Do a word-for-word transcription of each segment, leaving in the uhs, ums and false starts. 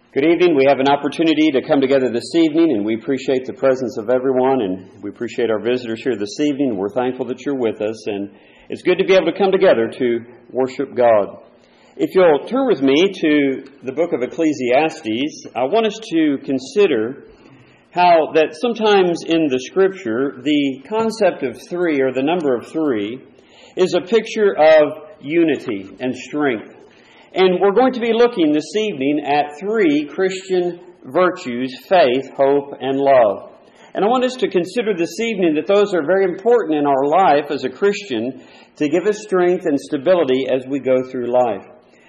Good evening. We have an opportunity to come together this evening, and we appreciate the presence of everyone, and we appreciate our visitors here this evening. We're thankful that you're with us, and it's good to be able to come together to worship God. If you'll turn with me to the book of Ecclesiastes, I want us to consider how that sometimes in the Scripture, the concept of three, or the number of three, is a picture of unity and strength. And we're going to be looking this evening at three Christian virtues: faith, hope, and love. And I want us to consider this evening that those are very important in our life as a Christian to give us strength and stability as we go through life.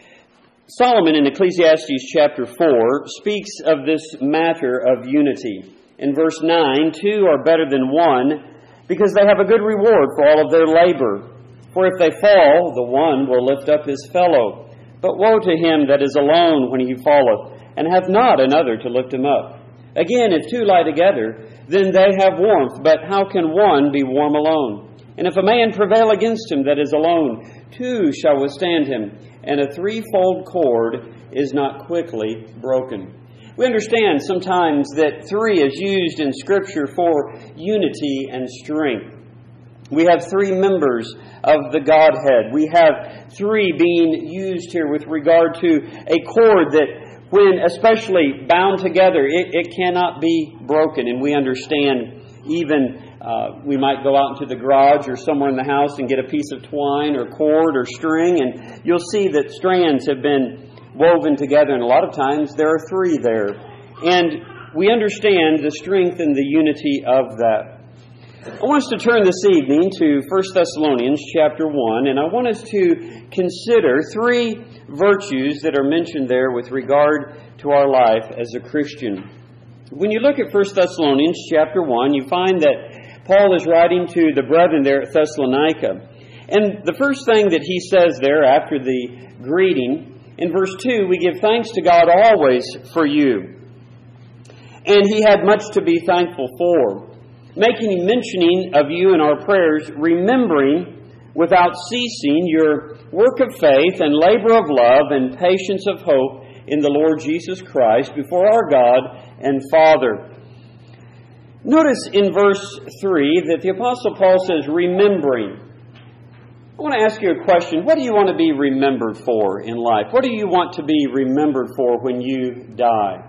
Solomon in Ecclesiastes chapter four speaks of this matter of unity. In verse nine, two are better than one because they have a good reward for all of their labor. For if they fall, the one will lift up his fellow. But woe to him that is alone when he falleth, and hath not another to lift him up. Again, if two lie together, then they have warmth, but how can one be warm alone? And if a man prevail against him that is alone, two shall withstand him, and a threefold cord is not quickly broken. We understand sometimes that three is used in Scripture for unity and strength. We have three members of the Godhead. We have three being used here with regard to a cord that, when especially bound together, it, it cannot be broken. And we understand even uh, we might go out into the garage or somewhere in the house and get a piece of twine or cord or string, and you'll see that strands have been woven together, and a lot of times there are three there. And we understand the strength and the unity of that. I want us to turn this evening to First Thessalonians chapter one, and I want us to consider three virtues that are mentioned there with regard to our life as a Christian. When you look at First Thessalonians chapter one, you find that Paul is writing to the brethren there at Thessalonica. And the first thing that he says there after the greeting, in verse two, we give thanks to God always for you. And he had much to be thankful for, making mentioning of you in our prayers, remembering without ceasing your work of faith and labor of love and patience of hope in the Lord Jesus Christ before our God and Father. Notice in verse three that the Apostle Paul says, remembering. I want to ask you a question. What do you want to be remembered for in life? What do you want to be remembered for when you die?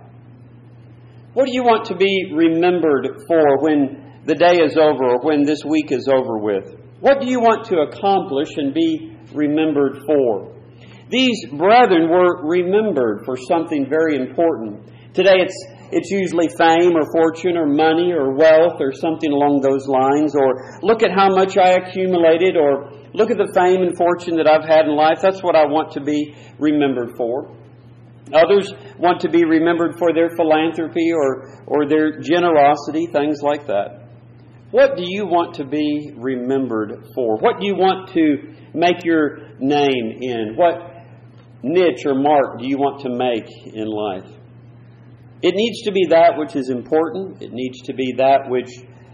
What do you want to be remembered for when the day is over, or when this week is over with? What do you want to accomplish and be remembered for? These brethren were remembered for something very important. Today it's it's usually fame or fortune or money or wealth or something along those lines, or look at how much I accumulated, or look at the fame and fortune that I've had in life. That's what I want to be remembered for. Others want to be remembered for their philanthropy or, or their generosity, things like that. What do you want to be remembered for? What do you want to make your name in? What niche or mark do you want to make in life? It needs to be that which is important. It needs to be that which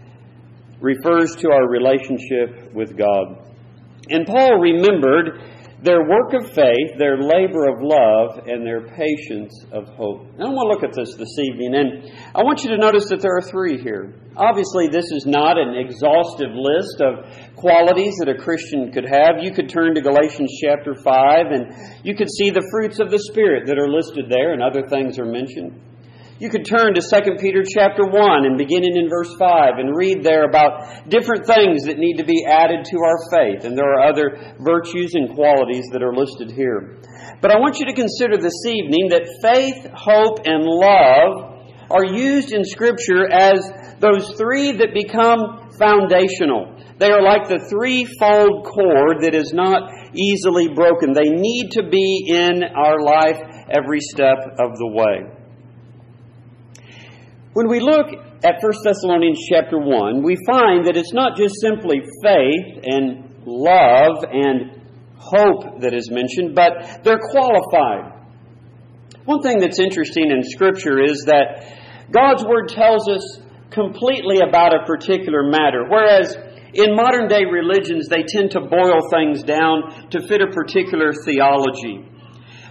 refers to our relationship with God. And Paul remembered their work of faith, their labor of love, and their patience of hope. And I want to look at this this evening, and I want you to notice that there are three here. Obviously, this is not an exhaustive list of qualities that a Christian could have. You could turn to Galatians chapter five, and you could see the fruits of the Spirit that are listed there, and other things are mentioned. You could turn to Second Peter chapter one and beginning in verse five and read there about different things that need to be added to our faith. And there are other virtues and qualities that are listed here. But I want you to consider this evening that faith, hope, and love are used in Scripture as those three that become foundational. They are like the threefold cord that is not easily broken. They need to be in our life every step of the way. When we look at First Thessalonians chapter one, we find that it's not just simply faith and love and hope that is mentioned, but they're qualified. One thing that's interesting in Scripture is that God's Word tells us completely about a particular matter, whereas in modern day religions they tend to boil things down to fit a particular theology.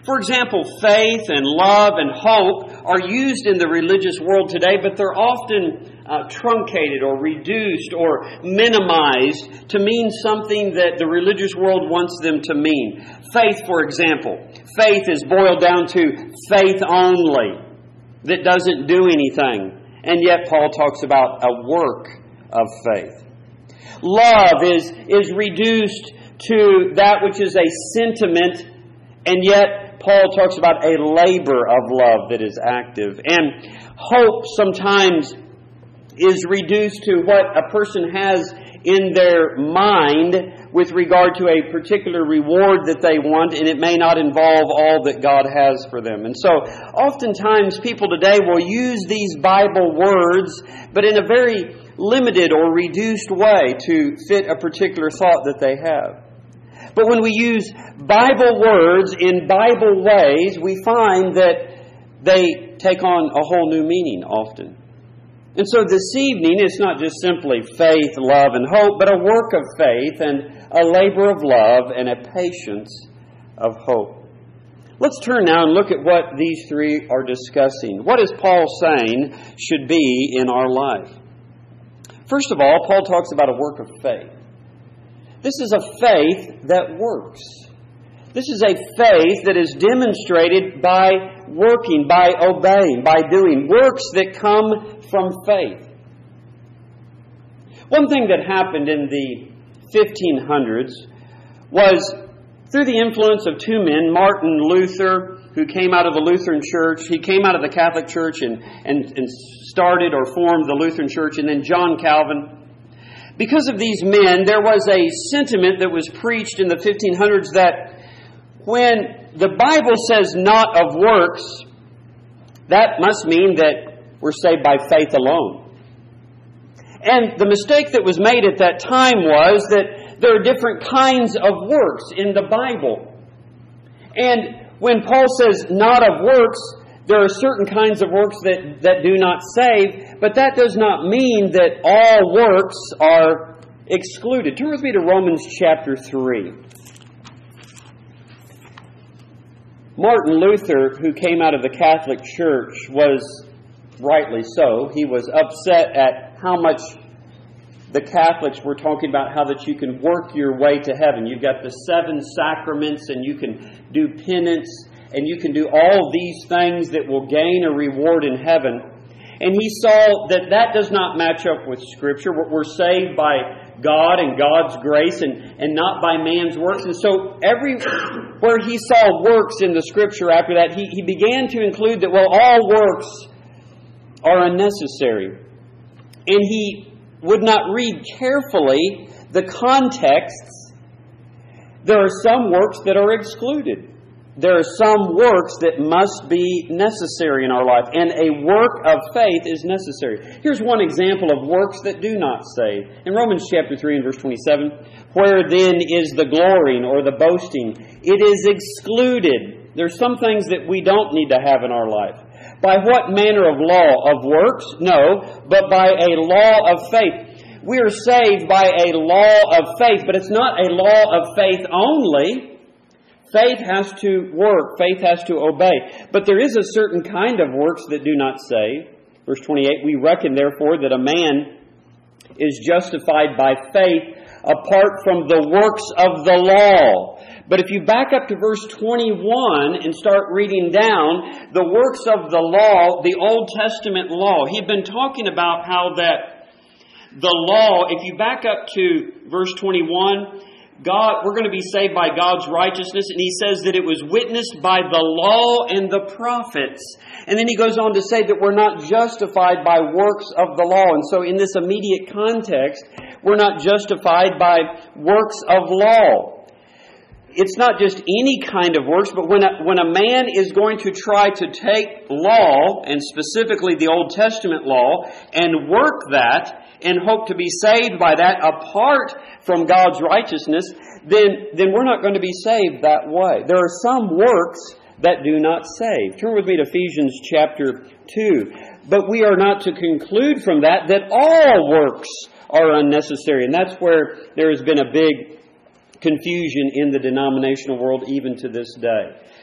For example, faith and love and hope are used in the religious world today, but they're often uh, truncated or reduced or minimized to mean something that the religious world wants them to mean. Faith, for example. Faith is boiled down to faith only, that doesn't do anything. And yet Paul talks about a work of faith. Love is, is reduced to that which is a sentiment, and yet Paul talks about a labor of love that is active. And hope sometimes is reduced to what a person has in their mind with regard to a particular reward that they want, and it may not involve all that God has for them. And so oftentimes people today will use these Bible words, but in a very limited or reduced way to fit a particular thought that they have. But when we use Bible words in Bible ways, we find that they take on a whole new meaning often. And so this evening, it's not just simply faith, love, and hope, but a work of faith and a labor of love and a patience of hope. Let's turn now and look at what these three are discussing. What is Paul saying should be in our life? First of all, Paul talks about a work of faith. This is a faith that works. This is a faith that is demonstrated by working, by obeying, by doing. Works that come from faith. One thing that happened in the fifteen hundreds was through the influence of two men, Martin Luther, who came out of the Lutheran Church. He came out of the Catholic Church and, and, and started or formed the Lutheran Church, and then John Calvin. Because of these men, there was a sentiment that was preached in the fifteen hundreds that when the Bible says not of works, that must mean that we're saved by faith alone. And the mistake that was made at that time was that there are different kinds of works in the Bible. And when Paul says not of works, there are certain kinds of works that, that do not save, but that does not mean that all works are excluded. Turn with me to Romans chapter three. Martin Luther, who came out of the Catholic Church, was rightly so. He was upset at how much the Catholics were talking about how that you can work your way to heaven. You've got the seven sacraments, and you can do penance, and you can do all these things that will gain a reward in heaven. And he saw that that does not match up with Scripture. We're saved by God and God's grace and, and not by man's works. And so everywhere he saw works in the Scripture after that, he, he began to include that, well, all works are unnecessary. And he would not read carefully the contexts. There are some works that are excluded. There are some works that must be necessary in our life, and a work of faith is necessary. Here's one example of works that do not save. In Romans chapter three and verse twenty-seven, where then is the glorying or the boasting? It is excluded. There's some things that we don't need to have in our life. By what manner of law? Of works? No, but by a law of faith. We are saved by a law of faith, but it's not a law of faith only. Faith has to work. Faith has to obey. But there is a certain kind of works that do not save. Verse twenty-eight, we reckon therefore that a man is justified by faith apart from the works of the law. But if you back up to verse twenty-one and start reading down, the works of the law, the Old Testament law, he'd been talking about how that the law, if you back up to verse twenty-one, God, we're going to be saved by God's righteousness, and he says that it was witnessed by the law and the prophets. And then he goes on to say that we're not justified by works of the law. And so in this immediate context, we're not justified by works of law. It's not just any kind of works, but when a, when a man is going to try to take law, and specifically the Old Testament law, and work that, and hope to be saved by that apart from God's righteousness, then, then we're not going to be saved that way. There are some works that do not save. Turn with me to Ephesians chapter two. But we are not to conclude from that that all works are unnecessary. And that's where there has been a big confusion in the denominational world even to this day.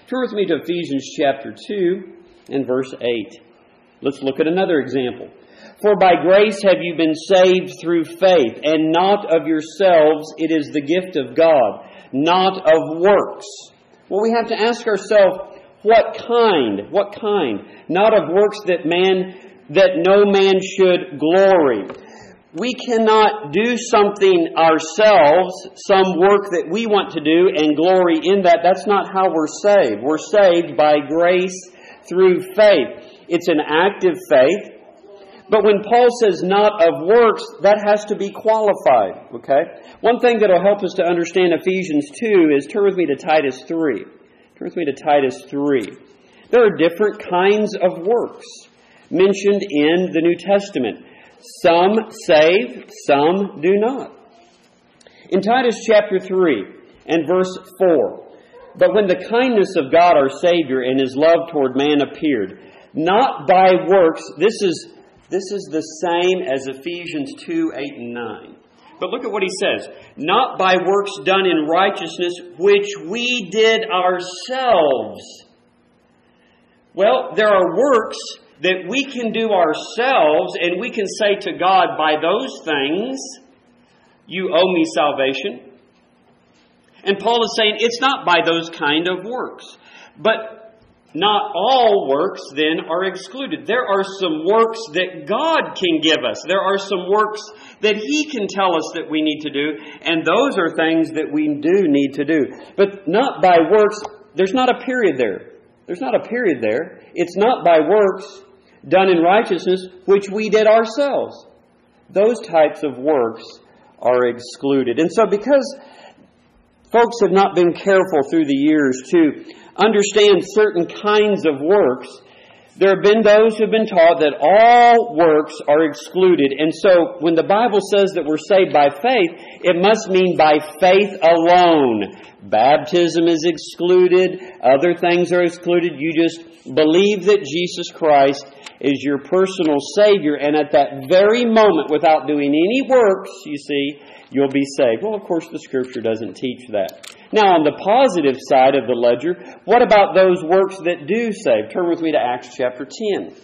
Turn with me to Ephesians chapter two and verse eight. Let's look at another example. For by grace have you been saved through faith, and not of yourselves, it is the gift of God, not of works. Well, we have to ask ourselves, what kind? What kind? Not of works that man, that no man should glory. We cannot do something ourselves, some work that we want to do, and glory in that. That's not how we're saved. We're saved by grace through faith. It's an active faith. But when Paul says not of works, that has to be qualified. Okay? One thing that will help us to understand Ephesians two is turn with me to Titus three. Turn with me to Titus three. There are different kinds of works mentioned in the New Testament. Some save, some do not. In Titus chapter three and verse four, but when the kindness of God our Savior and His love toward man appeared, not by works, this is this is the same as Ephesians two, eight, and nine. But look at what he says. Not by works done in righteousness, which we did ourselves. Well, there are works that we can do ourselves, and we can say to God, by those things, you owe me salvation. And Paul is saying it's not by those kind of works. But not all works then are excluded. There are some works that God can give us. There are some works that He can tell us that we need to do, and those are things that we do need to do. But not by works. There's not a period there. There's not a period there. It's not by works done in righteousness, which we did ourselves. Those types of works are excluded. And so because folks have not been careful through the years to understand certain kinds of works, there have been those who have been taught that all works are excluded. And so when the Bible says that we're saved by faith, it must mean by faith alone. Baptism is excluded. Other things are excluded. You just believe that Jesus Christ is your personal Savior, and at that very moment, without doing any works, you see, you'll be saved. Well, of course, the Scripture doesn't teach that. Now, on the positive side of the ledger, what about those works that do save? Turn with me to Acts chapter ten.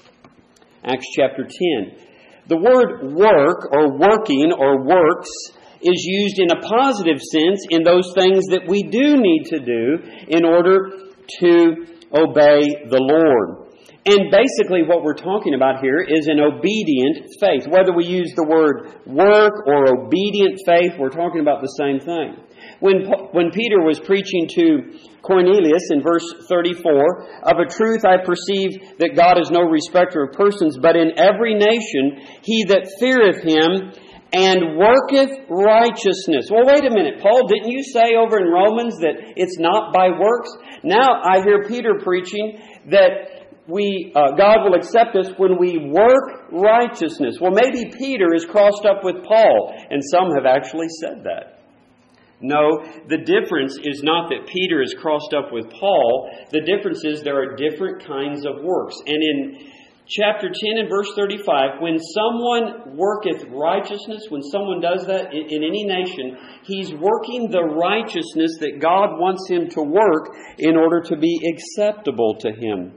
Acts chapter ten. The word work, or working, or works, is used in a positive sense in those things that we do need to do in order to obey the Lord. And basically what we're talking about here is an obedient faith. Whether we use the word work or obedient faith, we're talking about the same thing. When, when Peter was preaching to Cornelius in verse thirty-four, of a truth I perceive that God is no respecter of persons, but in every nation he that feareth Him and worketh righteousness. Well, wait a minute. Paul, didn't you say over in Romans that it's not by works? Now I hear Peter preaching that We, uh, God will accept us when we work righteousness. Well, maybe Peter is crossed up with Paul, and some have actually said that. No, the difference is not that Peter is crossed up with Paul. The difference is there are different kinds of works. And in chapter ten and verse thirty-five, when someone worketh righteousness, when someone does that in, in any nation, he's working the righteousness that God wants him to work in order to be acceptable to Him.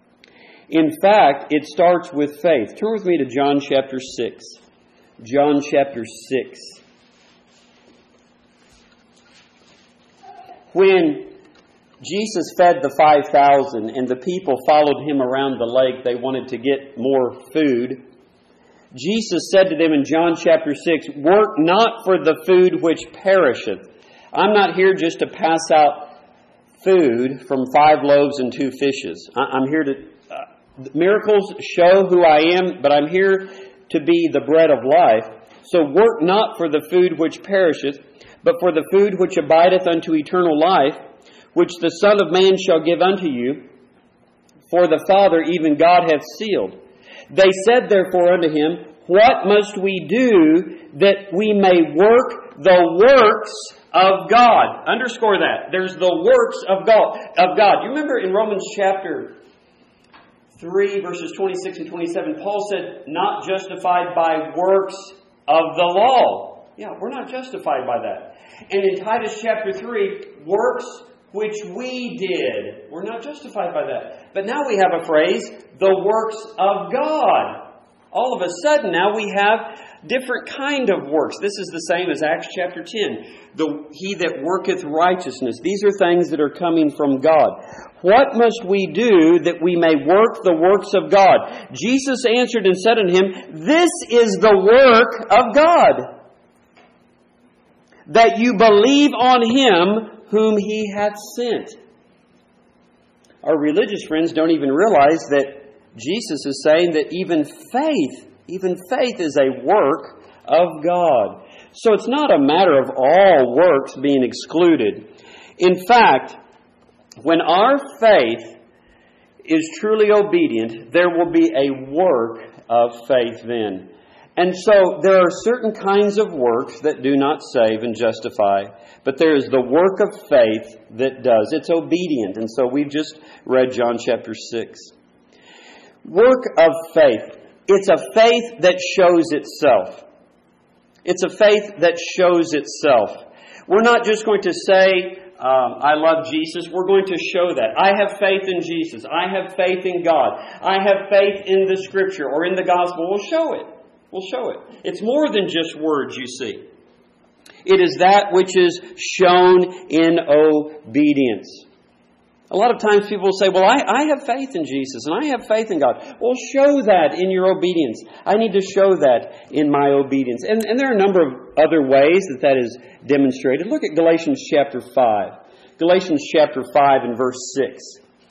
In fact, it starts with faith. Turn with me to John chapter six. John chapter six. When Jesus fed the five thousand and the people followed Him around the lake, they wanted to get more food. Jesus said to them in John chapter six, "Work not for the food which perisheth." I'm not here just to pass out food from five loaves and two fishes. I'm here to... Miracles show who I am, but I'm here to be the bread of life. So work not for the food which perisheth, but for the food which abideth unto eternal life, which the Son of Man shall give unto you. For the Father, even God, hath sealed. They said therefore unto Him, What must we do that we may work the works of God? Underscore that. There's the works of God. Of God. You remember in Romans chapter three, verses twenty-six and twenty-seven, Paul said, not justified by works of the law. Yeah, we're not justified by that. And in Titus chapter three, works which we did. We're not justified by that. But now we have a phrase, the works of God. All of a sudden now we have different kind of works. This is the same as Acts chapter ten. The, he that worketh righteousness. These are things that are coming from God. What must we do that we may work the works of God? Jesus answered and said unto him, this is the work of God, that you believe on Him whom He hath sent. Our religious friends don't even realize that Jesus is saying that even faith, even faith is a work of God. So it's not a matter of all works being excluded. In fact, when our faith is truly obedient, there will be a work of faith then. And so there are certain kinds of works that do not save and justify, but there is the work of faith that does. It's obedient. And so we've just read John chapter six. Work of faith. It's a faith that shows itself. It's a faith that shows itself. We're not just going to say, um, I love Jesus. We're going to show that. I have faith in Jesus. I have faith in God. I have faith in the Scripture or in the Gospel. We'll show it. We'll show it. It's more than just words, you see. It is that which is shown in obedience. A lot of times people will say, well, I, I have faith in Jesus and I have faith in God. Well, show that in your obedience. I need to show that in my obedience. And, and there are a number of other ways that that is demonstrated. Look at Galatians chapter five. Galatians chapter five and verse six.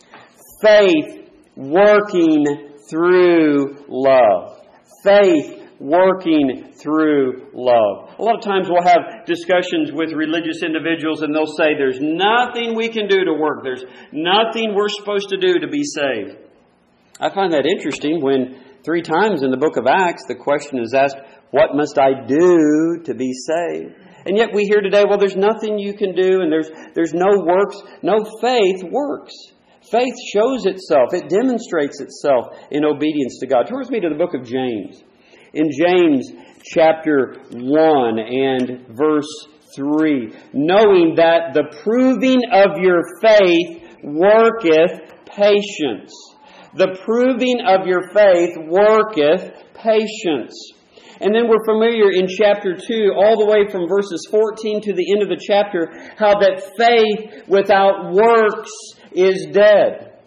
Faith working through love. Faith working through love. A lot of times we'll have discussions with religious individuals and they'll say there's nothing we can do to work. There's nothing we're supposed to do to be saved. I find that interesting when three times in the book of Acts the question is asked, what must I do to be saved? And yet we hear today, well, there's nothing you can do and there's there's no works. No, faith works. Faith shows itself. It demonstrates itself in obedience to God. Turn with me to the book of James. In James chapter one and verse three, knowing that the proving of your faith worketh patience. The proving of your faith worketh patience. And then we're familiar in chapter two, all the way from verses fourteen to the end of the chapter, how that faith without works is dead.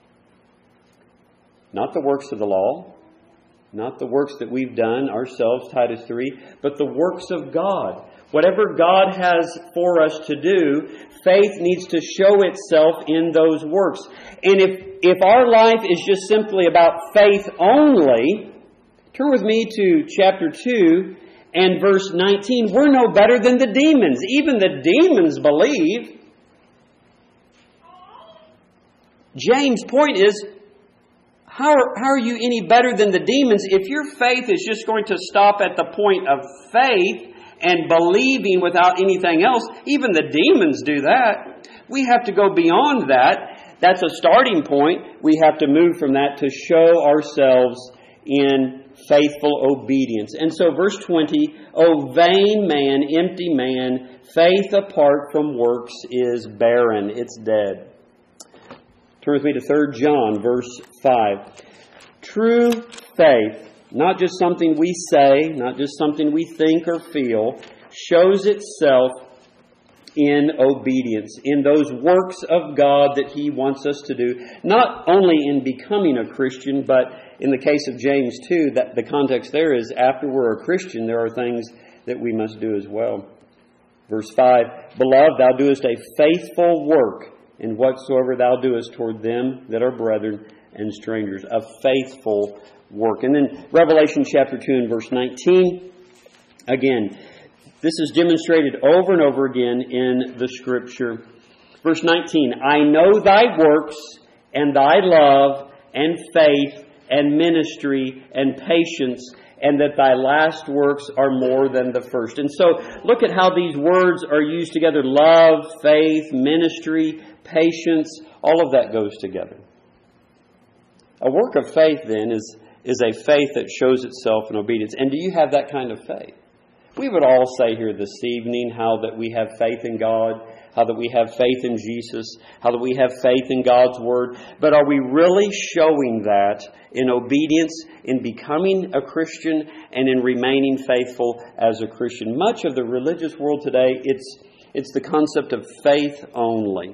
Not the works of the law. Not the works that we've done ourselves, Titus three, but the works of God. Whatever God has for us to do, faith needs to show itself in those works. And if, if our life is just simply about faith only, turn with me to chapter two and verse nineteen. We're no better than the demons. Even the demons believe. James' point is, How are, how are you any better than the demons if your faith is just going to stop at the point of faith and believing without anything else? Even the demons do that. We have to go beyond that. That's a starting point. We have to move from that to show ourselves in faithful obedience. And so verse twenty, O vain man, empty man, faith apart from works is barren. It's dead. Turn with me to Third John, verse five. True faith, not just something we say, not just something we think or feel, shows itself in obedience, in those works of God that He wants us to do, not only in becoming a Christian, but in the case of James two, that the context there is after we're a Christian, there are things that we must do as well. Verse five, Beloved, thou doest a faithful work in whatsoever thou doest toward them that are brethren and strangers. A faithful work. And then Revelation chapter two and verse nineteen, again, this is demonstrated over and over again in the Scripture. Verse nineteen, I know thy works and thy love and faith and ministry and patience, and that thy last works are more than the first. And so look at how these words are used together. Love, faith, ministry, patience, all of that goes together. A work of faith then is, is a faith that shows itself in obedience. And do you have that kind of faith? We would all say here this evening how that we have faith in God, how that we have faith in Jesus, how that we have faith in God's Word. But are we really showing that in obedience, in becoming a Christian, and in remaining faithful as a Christian? Much of the religious world today, it's, it's the concept of faith only,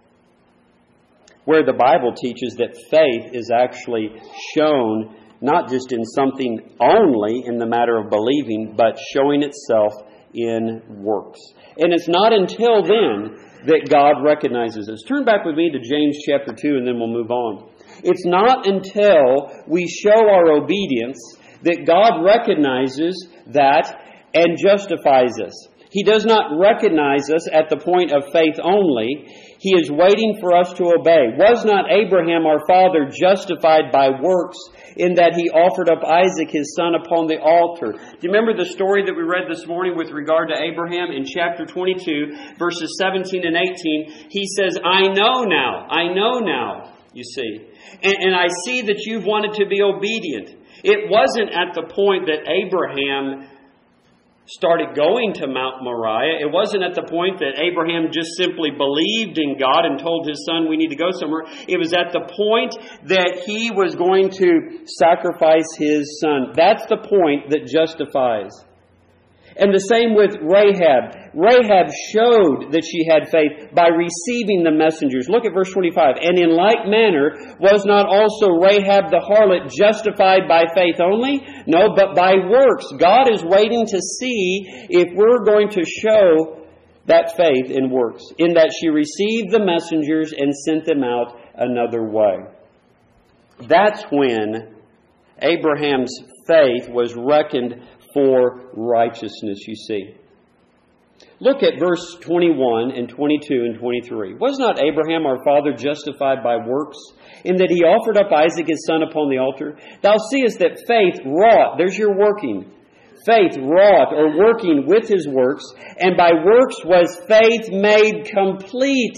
where the Bible teaches that faith is actually shown not just in something only in the matter of believing, but showing itself in works. And it's not until then that God recognizes us. Turn back with me to James chapter two, and then we'll move on. It's not until we show our obedience that God recognizes that and justifies us. He does not recognize us at the point of faith only. He is waiting for us to obey. Was not Abraham our father justified by works in that he offered up Isaac his son upon the altar? Do you remember the story that we read this morning with regard to Abraham in chapter twenty-two, verses seventeen and eighteen? He says, I know now, I know now, you see. And, and I see that you've wanted to be obedient. It wasn't at the point that Abraham started going to Mount Moriah. It wasn't at the point that Abraham just simply believed in God and told his son, we need to go somewhere. It was at the point that he was going to sacrifice his son. That's the point that justifies. And the same with Rahab. Rahab showed that she had faith by receiving the messengers. Look at verse twenty-five. And in like manner, was not also Rahab the harlot justified by faith only? No, but by works. God is waiting to see if we're going to show that faith in works, in that she received the messengers and sent them out another way. That's when Abraham's faith was reckoned for righteousness, you see. Look at verse twenty-one and twenty-two and twenty-three. Was not Abraham our father justified by works, in that he offered up Isaac his son upon the altar? Thou seest that faith wrought, there's your working, faith wrought or working with his works, and by works was faith made complete.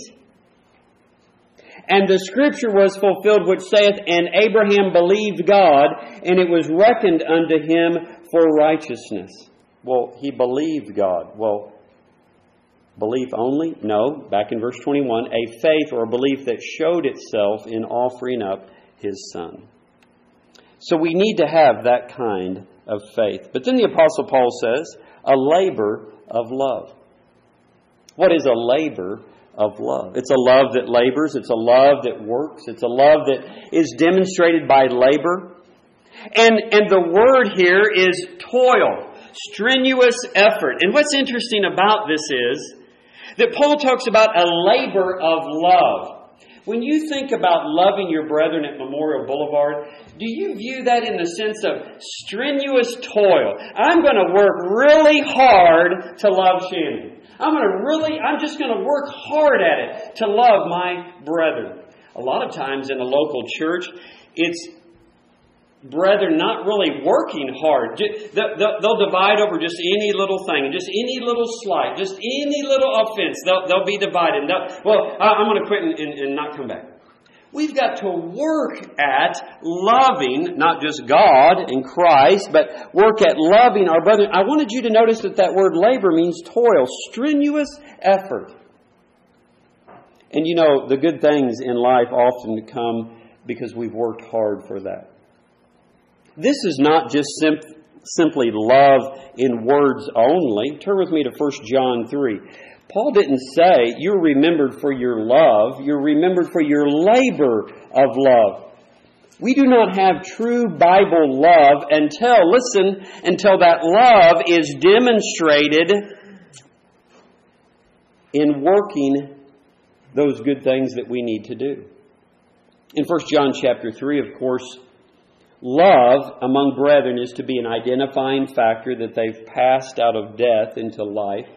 And the scripture was fulfilled which saith, And Abraham believed God, and it was reckoned unto him for righteousness. Well, he believed God. Well, belief only? No. Back in verse twenty-one, a faith or a belief that showed itself in offering up his son. So we need to have that kind of faith. But then the Apostle Paul says, a labor of love. What is a labor of love? It's a love that labors. It's a love that works. It's a love that is demonstrated by labor. And, and the word here is toil, strenuous effort. And what's interesting about this is that Paul talks about a labor of love. When you think about loving your brethren at Memorial Boulevard, do you view that in the sense of strenuous toil? I'm going to work really hard to love Shannon. I'm going to really, I'm just going to work hard at it to love my brethren. A lot of times in a local church, it's brethren not really working hard. They'll divide over just any little thing, just any little slight, just any little offense. They'll, they'll be divided. They'll, well, I'm going to quit and, and, and not come back. We've got to work at loving, not just God and Christ, but work at loving our brethren. I wanted you to notice that that word labor means toil, strenuous effort. And you know, the good things in life often come because we've worked hard for that. This is not just sim- simply love in words only. Turn with me to First John three. Paul didn't say you're remembered for your love. You're remembered for your labor of love. We do not have true Bible love until, listen, until that love is demonstrated in working those good things that we need to do. In First John chapter three, of course, love among brethren is to be an identifying factor that they've passed out of death into life.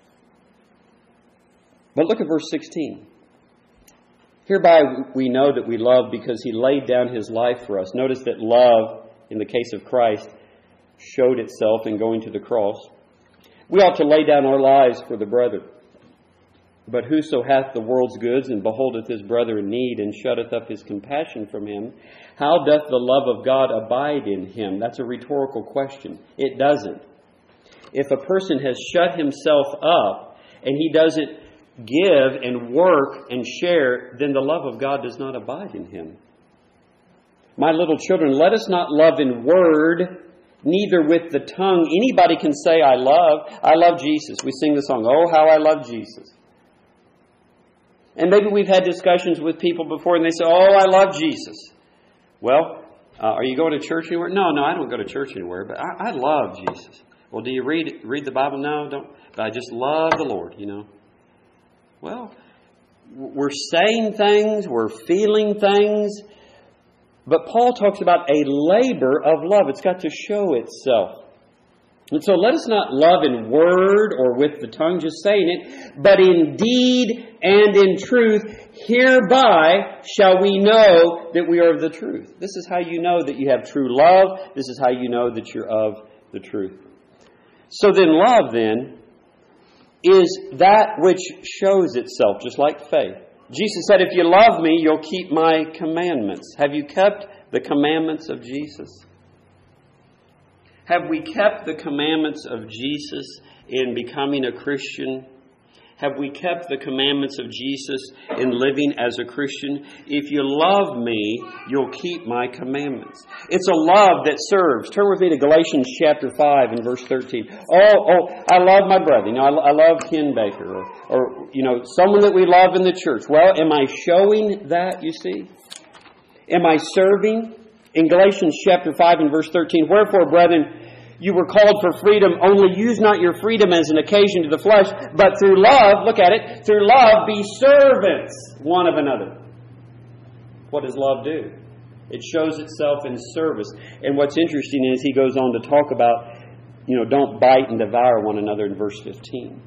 But look at verse sixteen. Hereby we know that we love because He laid down His life for us. Notice that love, in the case of Christ, showed itself in going to the cross. We ought to lay down our lives for the brethren. But whoso hath the world's goods and beholdeth his brother in need and shutteth up his compassion from him, how doth the love of God abide in him? That's a rhetorical question. It doesn't. If a person has shut himself up and he doesn't give and work and share, then the love of God does not abide in him. My little children, let us not love in word, neither with the tongue. Anybody can say, I love. I love Jesus. We sing the song, oh, how I love Jesus. And maybe we've had discussions with people before and they say, oh, I love Jesus. Well, uh, are you going to church anywhere? No, no, I don't go to church anywhere, but I, I love Jesus. Well, do you read read the Bible? No, don't. But I just love the Lord, you know. Well, we're saying things, we're feeling things, but Paul talks about a labor of love. It's got to show itself. And so let us not love in word or with the tongue, just saying it, but in deed and in truth. Hereby shall we know that we are of the truth. This is how you know that you have true love. This is how you know that you're of the truth. So then love then is that which shows itself, just like faith. Jesus said, if you love me, you'll keep my commandments. Have you kept the commandments of Jesus? Have we kept the commandments of Jesus in becoming a Christian? Have we kept the commandments of Jesus in living as a Christian? If you love me, you'll keep my commandments. It's a love that serves. Turn with me to Galatians chapter five and verse thirteen. Oh, oh, I love my brother. You know, I, I love Ken Baker or, or, you know, someone that we love in the church. Well, am I showing that, you see? Am I serving? In Galatians chapter five and verse thirteen, wherefore, brethren, you were called for freedom, only use not your freedom as an occasion to the flesh, but through love, look at it, through love be servants one of another. What does love do? It shows itself in service. And what's interesting is he goes on to talk about, you know, don't bite and devour one another in verse fifteen.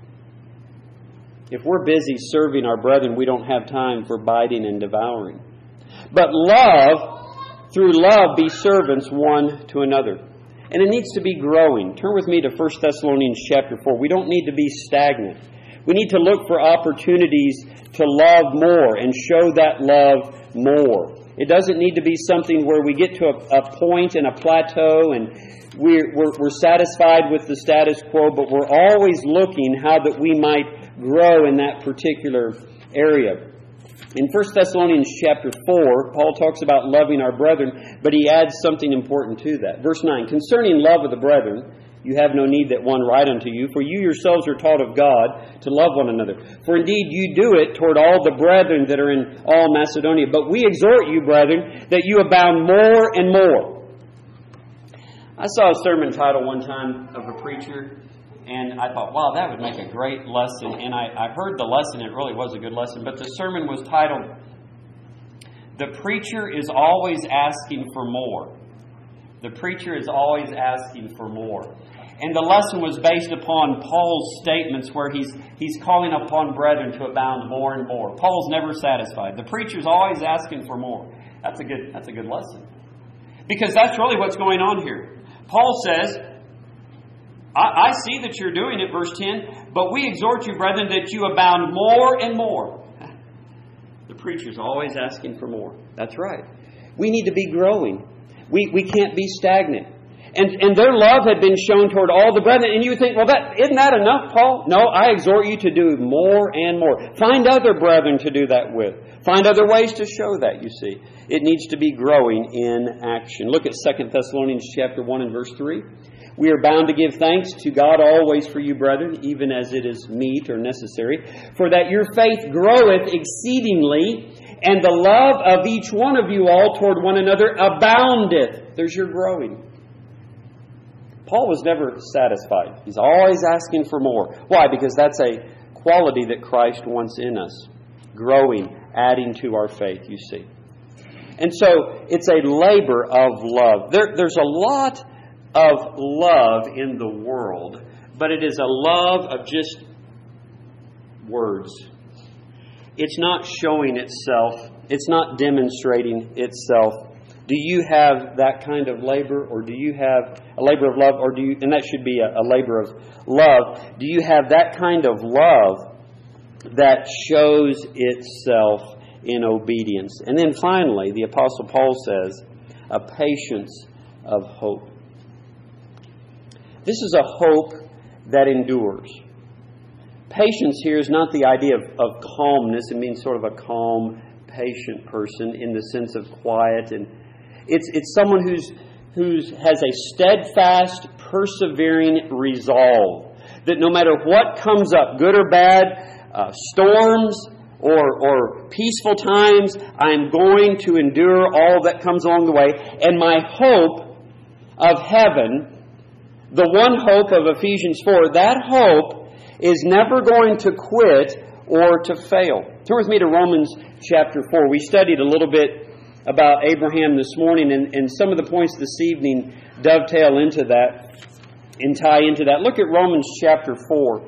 If we're busy serving our brethren, we don't have time for biting and devouring. But love, through love be servants one to another. And it needs to be growing. Turn with me to First Thessalonians chapter four. We don't need to be stagnant. We need to look for opportunities to love more and show that love more. It doesn't need to be something where we get to a, a point and a plateau and we're, we're, we're satisfied with the status quo, but we're always looking how that we might grow in that particular area. In First Thessalonians chapter four, Paul talks about loving our brethren, but he adds something important to that. Verse nine, concerning love of the brethren, you have no need that one write unto you, for you yourselves are taught of God to love one another. For indeed you do it toward all the brethren that are in all Macedonia. But we exhort you, brethren, that you abound more and more. I saw a sermon title one time of a preacher, and I thought, wow, that would make a great lesson. And I, I heard the lesson. It really was a good lesson. But the sermon was titled, The Preacher is Always Asking for More. The preacher is always asking for more. And the lesson was based upon Paul's statements where he's he's calling upon brethren to abound more and more. Paul's never satisfied. The preacher's always asking for more. That's a good that's a good lesson. Because that's really what's going on here. Paul says, I, I see that you're doing it, verse ten, but we exhort you, brethren, that you abound more and more. The preacher's always asking for more. That's right. We need to be growing. We we can't be stagnant. And and their love had been shown toward all the brethren. And you would think, well, that isn't that enough, Paul? No, I exhort you to do more and more. Find other brethren to do that with. Find other ways to show that, you see. It needs to be growing in action. Look at Second Thessalonians chapter one and verse three. We are bound to give thanks to God always for you, brethren, even as it is meet or necessary, for that your faith groweth exceedingly, and the love of each one of you all toward one another aboundeth. There's your growing. Paul was never satisfied. He's always asking for more. Why? Because that's a quality that Christ wants in us. Growing, adding to our faith, you see. And so, it's a labor of love. There, there's a lot of love in the world, but it is a love of just words. It's not showing itself. It's not demonstrating itself. Do you have that kind of labor, or do you have a labor of love, or do you, and that should be a, a labor of love, do you have that kind of love that shows itself in obedience? And then finally, the Apostle Paul says, a patience of hope. This is a hope that endures. patience here is not the idea of, of calmness. It means sort of a calm, patient person in the sense of quiet. And it's it's someone who's who's has a steadfast, persevering resolve that no matter what comes up, good or bad, uh, storms or or peaceful times, I'm going to endure all that comes along the way. And my hope of heaven, the one hope of Ephesians four, that hope is never going to quit or to fail. Turn with me to Romans chapter four. We studied a little bit about Abraham this morning, and, and some of the points this evening dovetail into that and tie into that. Look at Romans chapter four.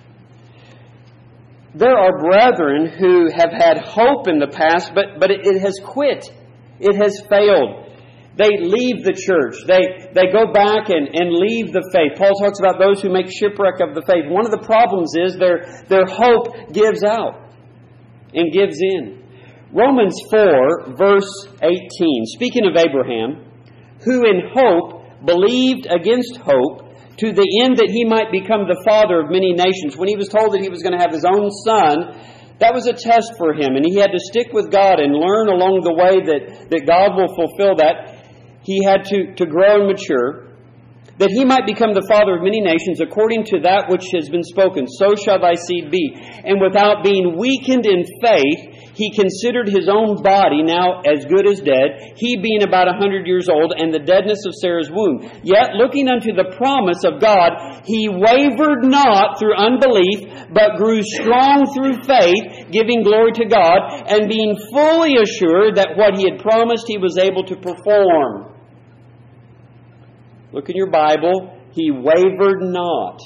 There are brethren who have had hope in the past, but, but it, it has quit. It has failed. They leave the church. They they go back and, and leave the faith. Paul talks about those who make shipwreck of the faith. One of the problems is their, their hope gives out and gives in. Romans four, verse eighteen, speaking of Abraham, who in hope believed against hope, to the end that he might become the father of many nations. When he was told that he was going to have his own son, that was a test for him, and he had to stick with God and learn along the way that, that God will fulfill that. He had to, to grow and mature, that he might become the father of many nations, according to that which has been spoken. So shall thy seed be. And without being weakened in faith, he considered his own body now as good as dead, he being about a hundred years old, and the deadness of Sarah's womb. Yet, looking unto the promise of God, he wavered not through unbelief, but grew strong through faith, giving glory to God, and being fully assured that what he had promised he was able to perform. Look in your Bible. He wavered not.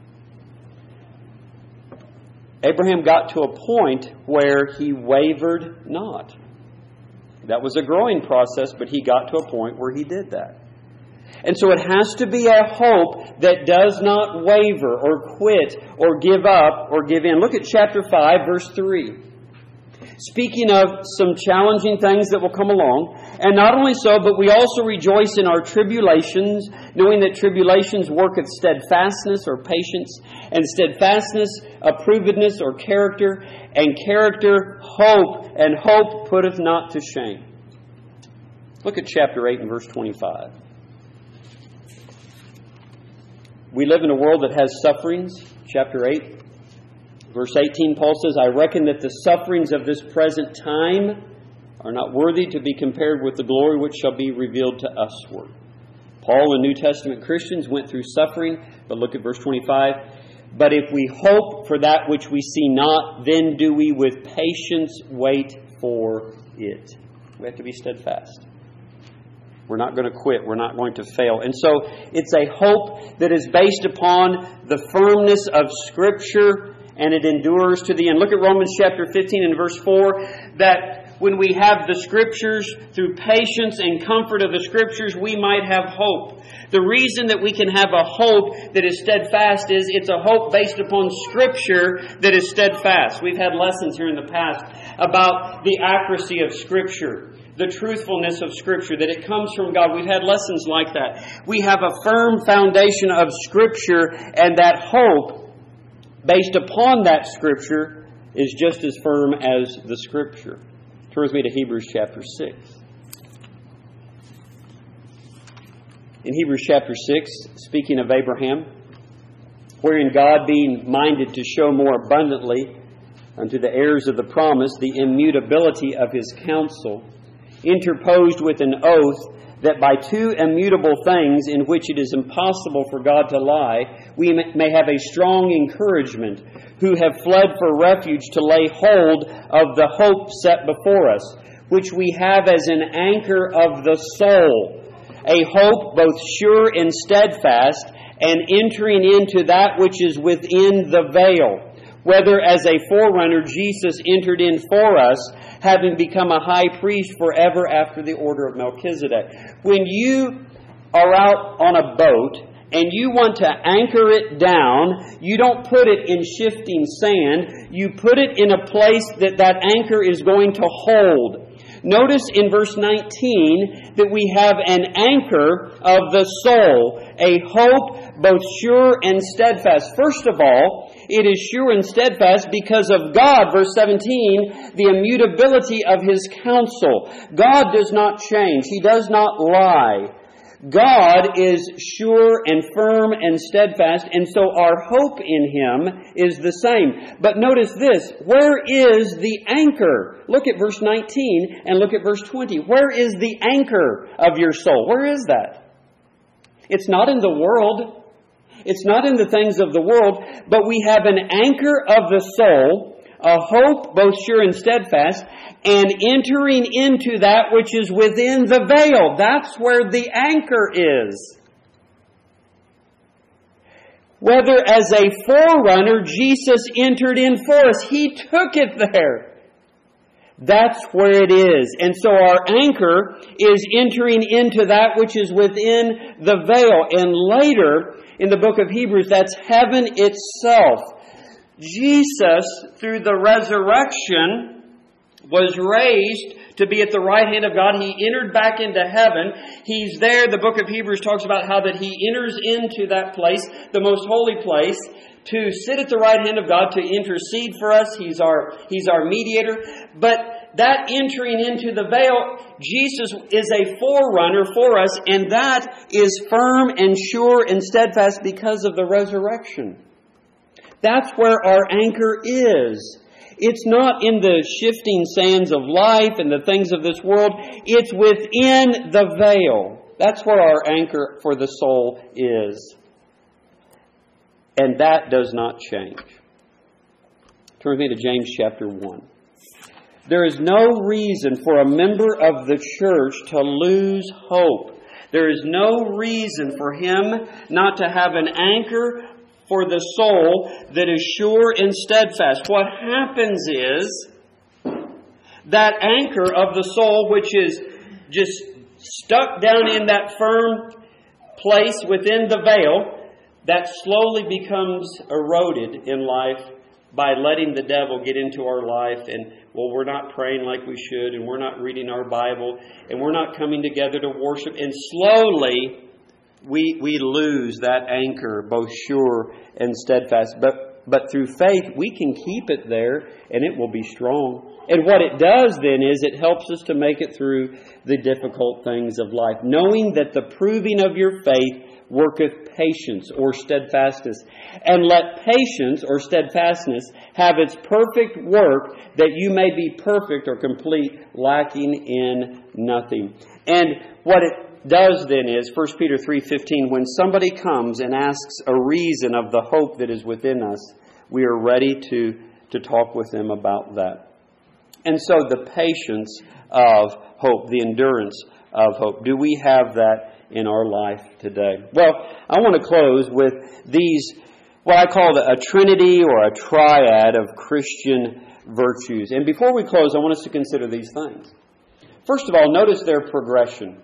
Abraham got to a point where he wavered not. That was a growing process, but he got to a point where he did that. And so it has to be a hope that does not waver or quit or give up or give in. Look at chapter five, verse three. Speaking of some challenging things that will come along. And not only so, but we also rejoice in our tribulations, knowing that tribulations worketh steadfastness or patience, and steadfastness, approvedness or character, and character, hope, and hope putteth not to shame. Look at chapter eight and verse twenty-five. We live in a world that has sufferings. Chapter eight, verse eighteen, Paul says, I reckon that the sufferings of this present time are not worthy to be compared with the glory which shall be revealed to usward. Paul and New Testament Christians went through suffering, but look at verse twenty-five. But if we hope for that which we see not, then do we with patience wait for it. We have to be steadfast. We're not going to quit. We're not going to fail. And so it's a hope that is based upon the firmness of Scripture, and it endures to the end. Look at Romans chapter fifteen and verse four, that when we have the Scriptures, through patience and comfort of the Scriptures, we might have hope. The reason that we can have a hope that is steadfast is it's a hope based upon Scripture that is steadfast. We've had lessons here in the past about the accuracy of Scripture, the truthfulness of Scripture, that it comes from God. We've had lessons like that. We have a firm foundation of Scripture, and that hope based upon that Scripture is just as firm as the Scripture. Turn with me to Hebrews chapter six. In Hebrews chapter six, speaking of Abraham, wherein God, being minded to show more abundantly unto the heirs of the promise the immutability of His counsel, interposed with an oath, that by two immutable things in which it is impossible for God to lie, we may have a strong encouragement, who have fled for refuge to lay hold of the hope set before us, which we have as an anchor of the soul, a hope both sure and steadfast, and entering into that which is within the veil, whether as a forerunner Jesus entered in for us, having become a high priest forever after the order of Melchizedek. When you are out on a boat and you want to anchor it down, you don't put it in shifting sand. You put it in a place that that anchor is going to hold. Notice in verse nineteen that we have an anchor of the soul, a hope both sure and steadfast. First of all, it is sure and steadfast because of God, verse seventeen, the immutability of His counsel. God does not change. He does not lie. God is sure and firm and steadfast, and so our hope in Him is the same. But notice this, where is the anchor? Look at verse nineteen and look at verse twenty. Where is the anchor of your soul? Where is that? It's not in the world. It's not in the things of the world, but we have an anchor of the soul, a hope both sure and steadfast, and entering into that which is within the veil. That's where the anchor is. Whether as a forerunner, Jesus entered in for us. He took it there. That's where it is. And so our anchor is entering into that which is within the veil. And later, in the book of Hebrews, that's heaven itself. Jesus, through the resurrection, was raised to be at the right hand of God. He entered back into heaven. He's there. The book of Hebrews talks about how that He enters into that place, the most holy place, to sit at the right hand of God, to intercede for us. He's our, He's our mediator. But that entering into the veil, Jesus is a forerunner for us, and that is firm and sure and steadfast because of the resurrection. That's where our anchor is. It's not in the shifting sands of life and the things of this world. It's within the veil. That's where our anchor for the soul is. And that does not change. Turn with me to James chapter one. There is no reason for a member of the church to lose hope. There is no reason for him not to have an anchor for the soul that is sure and steadfast. What happens is that anchor of the soul, which is just stuck down in that firm place within the veil, that slowly becomes eroded in life by letting the devil get into our life. And, well, we're not praying like we should, and we're not reading our Bible, and we're not coming together to worship. And slowly We we lose that anchor, both sure and steadfast. But but through faith, we can keep it there, and it will be strong. And what it does then is it helps us to make it through the difficult things of life, knowing that the proving of your faith worketh patience or steadfastness. And let patience or steadfastness have its perfect work, that you may be perfect or complete, lacking in nothing. And what it does then is, First Peter three fifteen, when somebody comes and asks a reason of the hope that is within us, we are ready to, to talk with them about that. And so the patience of hope, the endurance of hope, do we have that in our life today? Well, I want to close with these, what I call a trinity or a triad of Christian virtues. And before we close, I want us to consider these things. First of all, notice their progression.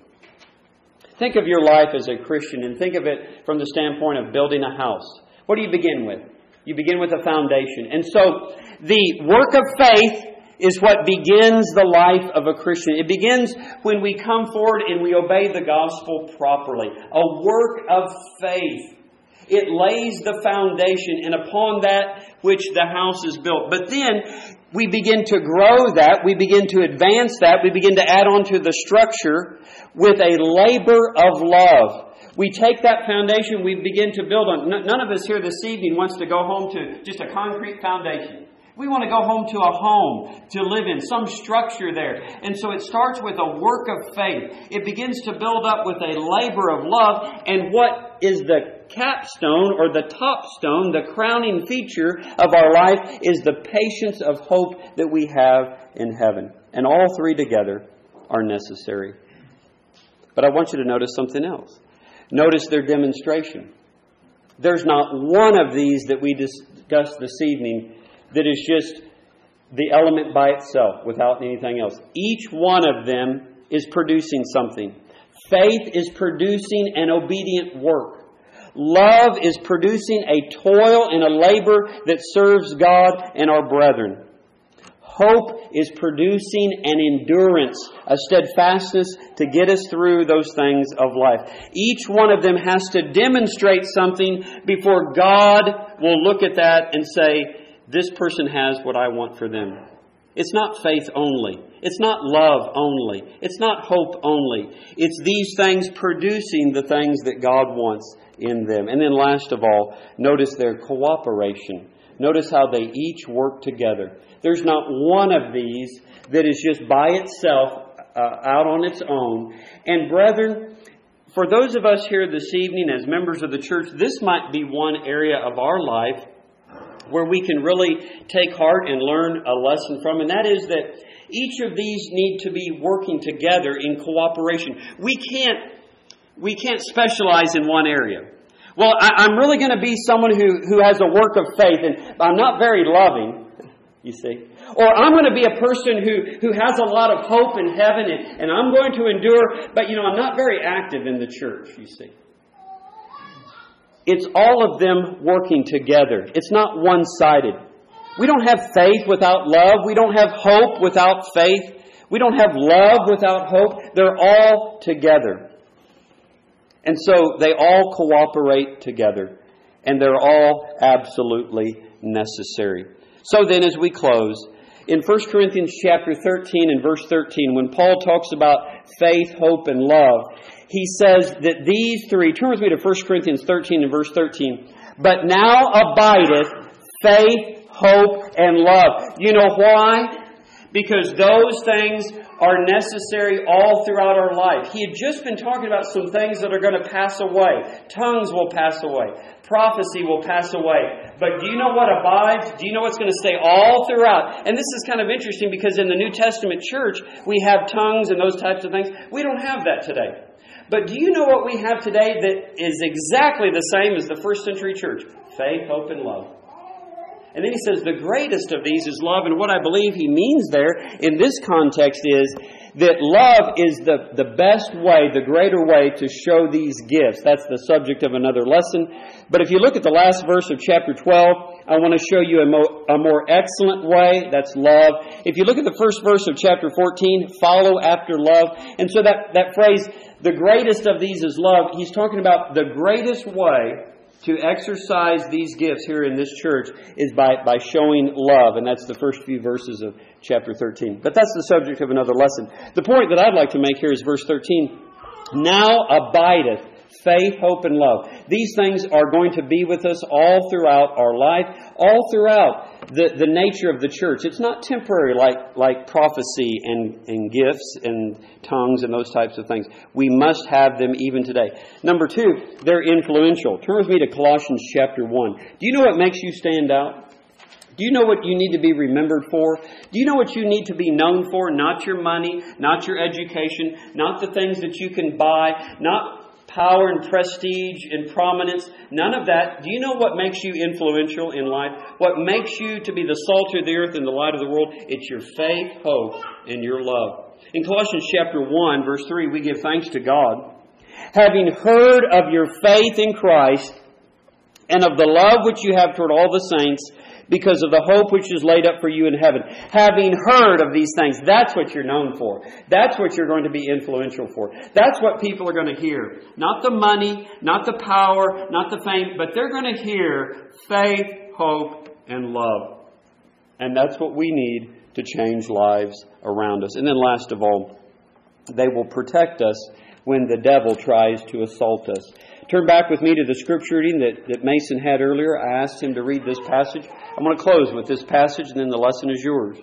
Think of your life as a Christian and think of it from the standpoint of building a house. What do you begin with? You begin with a foundation. And so the work of faith is what begins the life of a Christian. It begins when we come forward and we obey the gospel properly. A work of faith. It lays the foundation, and upon that which the house is built. But then we begin to grow that, we begin to advance that, we begin to add on to the structure with a labor of love. We take that foundation, we begin to build on. None of us here this evening wants to go home to just a concrete foundation. We want to go home to a home to live in, some structure there. And so it starts with a work of faith. It begins to build up with a labor of love. And what is the capstone or the top stone, the crowning feature of our life, is the patience of hope that we have in heaven. And all three together are necessary. But I want you to notice something else. Notice their demonstration. There's not one of these that we discussed this evening that is just the element by itself without anything else. Each one of them is producing something. Faith is producing an obedient work. Love is producing a toil and a labor that serves God and our brethren. Hope is producing an endurance, a steadfastness to get us through those things of life. Each one of them has to demonstrate something before God will look at that and say, this person has what I want for them. It's not faith only. It's not love only. It's not hope only. It's these things producing the things that God wants in them. And then last of all, notice their cooperation. Notice how they each work together. There's not one of these that is just by itself, uh, out on its own. And brethren, for those of us here this evening as members of the church, this might be one area of our life where we can really take heart and learn a lesson from. And that is that each of these need to be working together in cooperation. We can't, we can't specialize in one area. Well, I, I'm really going to be someone who, who has a work of faith, and I'm not very loving, you see. Or I'm going to be a person who, who has a lot of hope in heaven, and, and I'm going to endure, but, you know, I'm not very active in the church, you see. It's all of them working together. It's not one-sided. We don't have faith without love. We don't have hope without faith. We don't have love without hope. They're all together. And so they all cooperate together. And they're all absolutely necessary. So then as we close, in First Corinthians chapter thirteen and verse thirteen, when Paul talks about faith, hope, and love, he says that these three, turn with me to First Corinthians thirteen and verse thirteen, but now abideth faith, hope, and love. You know why? Because those things are necessary all throughout our life. He had just been talking about some things that are going to pass away. Tongues will pass away. Prophecy will pass away. But do you know what abides? Do you know what's going to stay all throughout? And this is kind of interesting because in the New Testament church, we have tongues and those types of things. We don't have that today. But do you know what we have today that is exactly the same as the first century church? Faith, hope, and love. And then he says the greatest of these is love. And what I believe he means there in this context is that love is the, the best way, the greater way to show these gifts. That's the subject of another lesson. But if you look at the last verse of chapter twelve, I want to show you a, mo- a more excellent way. That's love. If you look at the first verse of chapter fourteen, follow after love. And so that, that phrase, the greatest of these is love, he's talking about the greatest way to exercise these gifts here in this church is by, by showing love. And that's the first few verses of chapter thirteen. But that's the subject of another lesson. The point that I'd like to make here is verse thirteen. Now abideth faith, hope, and love. These things are going to be with us all throughout our life, all throughout the, the nature of the church. It's not temporary like, like prophecy and, and gifts and tongues and those types of things. We must have them even today. Number two, they're influential. Turn with me to Colossians chapter one. Do you know what makes you stand out? Do you know what you need to be remembered for? Do you know what you need to be known for? Not your money, not your education, not the things that you can buy, not power and prestige and prominence, none of that. Do you know what makes you influential in life? What makes you to be the salt of the earth and the light of the world? It's your faith, hope, and your love. In Colossians chapter one, verse three, we give thanks to God. Having heard of your faith in Christ and of the love which you have toward all the saints, because of the hope which is laid up for you in heaven. Having heard of these things, that's what you're known for. That's what you're going to be influential for. That's what people are going to hear. Not the money, not the power, not the fame, but they're going to hear faith, hope, and love. And that's what we need to change lives around us. And then last of all, they will protect us when the devil tries to assault us. Turn back with me to the scripture reading that, that Mason had earlier. I asked him to read this passage. I'm going to close with this passage and then the lesson is yours.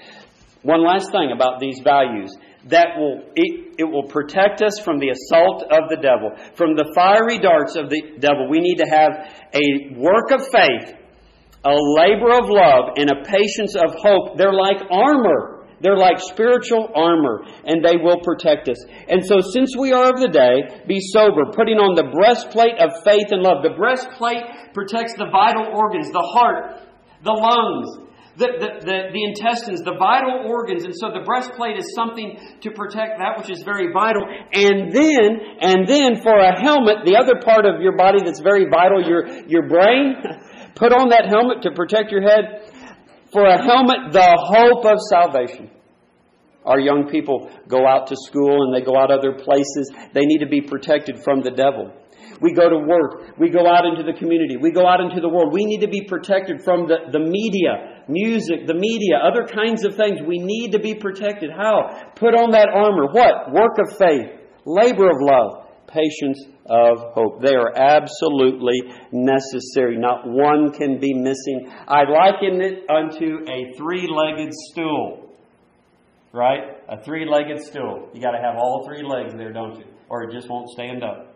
One last thing about these values. That will it, it will protect us from the assault of the devil. From the fiery darts of the devil, we need to have a work of faith, a labor of love, and a patience of hope. They're like armor. They're like spiritual armor, and they will protect us. And so since we are of the day, be sober, putting on the breastplate of faith and love. The breastplate protects the vital organs, the heart, the lungs, the, the, the, the intestines, the vital organs. And so the breastplate is something to protect that which is very vital. And then, and then for a helmet, the other part of your body that's very vital, your, your brain, put on that helmet to protect your head. For a helmet, the hope of salvation. Our young people go out to school and they go out other places. They need to be protected from the devil. We go to work. We go out into the community. We go out into the world. We need to be protected from the, the media, music, the media, other kinds of things. We need to be protected. How? Put on that armor. What? Work of faith, labor of love, patience of hope. They are absolutely necessary. Not one can be missing. I liken it unto a three-legged stool. Right? A three-legged stool. You got to have all three legs there, don't you? Or it just won't stand up.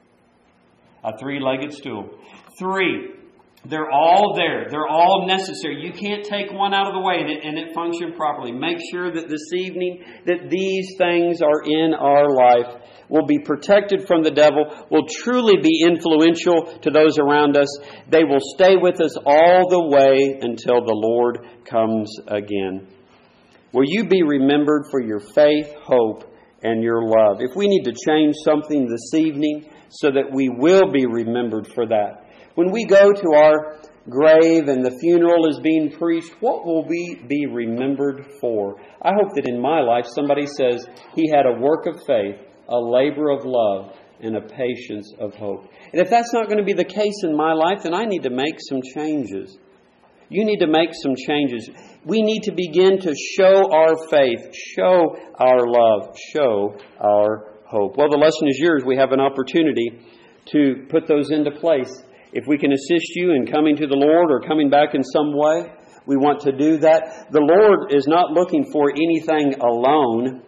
A three-legged stool. Three. They're all there. They're all necessary. You can't take one out of the way and it, and it function properly. Make sure that this evening that these things are in our life. We'll be protected from the devil. Will truly be influential to those around us. They will stay with us all the way until the Lord comes again. Will you be remembered for your faith, hope, and your love? If we need to change something this evening so that we will be remembered for that. When we go to our grave and the funeral is being preached, what will we be remembered for? I hope that in my life somebody says he had a work of faith, a labor of love, and a patience of hope. And if that's not going to be the case in my life, then I need to make some changes. You need to make some changes. We need to begin to show our faith, show our love, show our hope. Well, the lesson is yours. We have an opportunity to put those into place. If we can assist you in coming to the Lord or coming back in some way, we want to do that. The Lord is not looking for anything alone,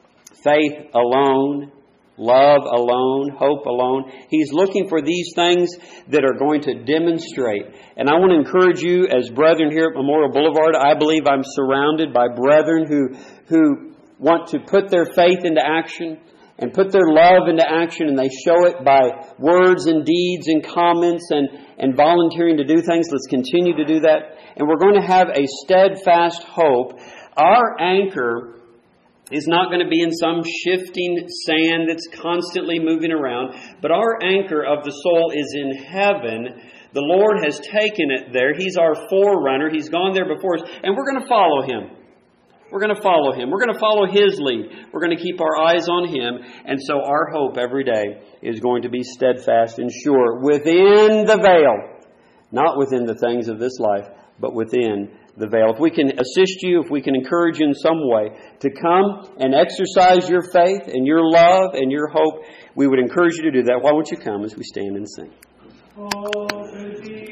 faith alone, love alone, hope alone. He's looking for these things that are going to demonstrate. And I want to encourage you as brethren here at Memorial Boulevard. I believe I'm surrounded by brethren who, who want to put their faith into action and put their love into action, and they show it by words and deeds and comments and, and volunteering to do things. Let's continue to do that. And we're going to have a steadfast hope. Our anchor is not going to be in some shifting sand that's constantly moving around, but our anchor of the soul is in heaven. The Lord has taken it there. He's our forerunner. He's gone there before us, and we're going to follow Him. We're going to follow Him. We're going to follow His lead. We're going to keep our eyes on Him. And so our hope every day is going to be steadfast and sure within the veil. Not within the things of this life, but within the veil. If we can assist you, if we can encourage you in some way to come and exercise your faith and your love and your hope, we would encourage you to do that. Why won't you come as we stand and sing?